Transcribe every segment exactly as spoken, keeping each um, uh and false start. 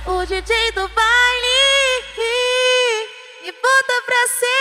O D J do baile me bota pra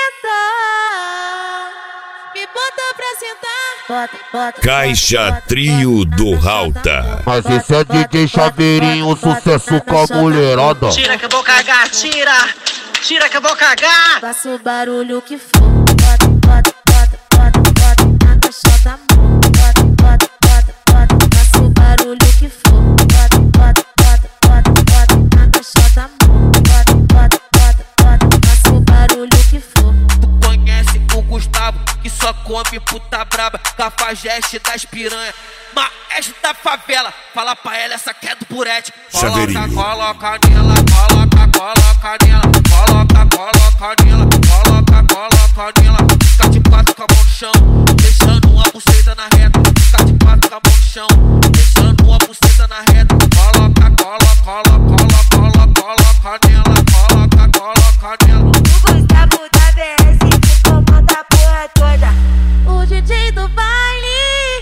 sentar, me bota pra sentar. Bota, bota, Caixa bota, Trio bota, do bota, Rauta. Mas esse é D J Chaveirinho, sucesso com a mulherada. Tira que eu vou cagar, tira, tira que eu vou cagar. Faça o barulho que for. Bota, bota, bota, bota, bota na caixa da mão. Bota, bota, bota, bota, faça o barulho que for. Bota, bota, bota, bota, bota na caixa da mão. Bota, bota, bota, bota, faça o barulho que for. Tu conhece o Gustavo, que só come puta braba, cafajeste das piranha, maestro da favela. Fala pra ela, essa que é do burete. Chaveirinho. Coloca, coloca nela, coloca, coloca nela, coloca, coloca nela, coloca, coloca nela. Fica de quatro com a mão no chão, deixando uma buceta na reta. Fica de quatro com a mão no chão, deixando uma buceta na reta. Coloca, coloca, coloca, coloca, coloca nela, coloca, coloca nela. O Gustavo da B S que comanda a porra toda. O D J do baile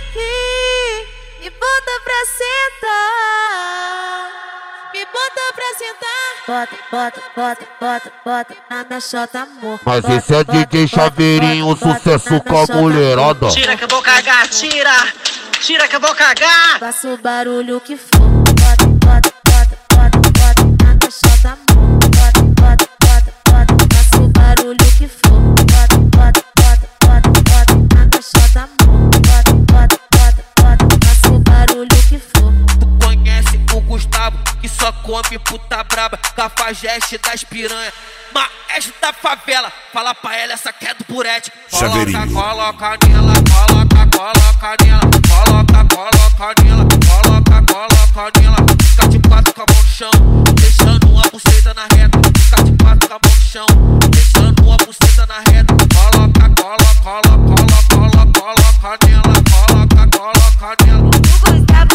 me bota pra sentar, me bota pra sentar. Bota, bota, bota, bota, bota na minha chota, amor. Mas esse é D J Chaveirinho, sucesso com a mulherada. Tira que eu vou cagar, tira, tira que eu vou cagar. Faça o barulho que for. Bota, bota, bota, bota, bota na caixa da mão. Bota, bota, bota, bota, faça o barulho que for. Bota, bota, bota, bota, bota na caixa da mão. Bota, bota, bota, bota, faça o barulho que for. Tu conhece o Gustavo, que só come puta braba, cafajeste das piranha, maestro da favela. Fala pra ela, essa que é do burete. Chaveirinho. Coloca, coloca nela, coloca, coloca nela, coloca, coloca nela, coloca, coloca nela. Fica de quatro com a mão no chão, deixando uma buceta na reta. Fica de quatro com a mão no chão, deixando uma buceta na reta. Coloca, coloca, coloca, coloca, coloca nela, coloca, coloca nela. O Gustavo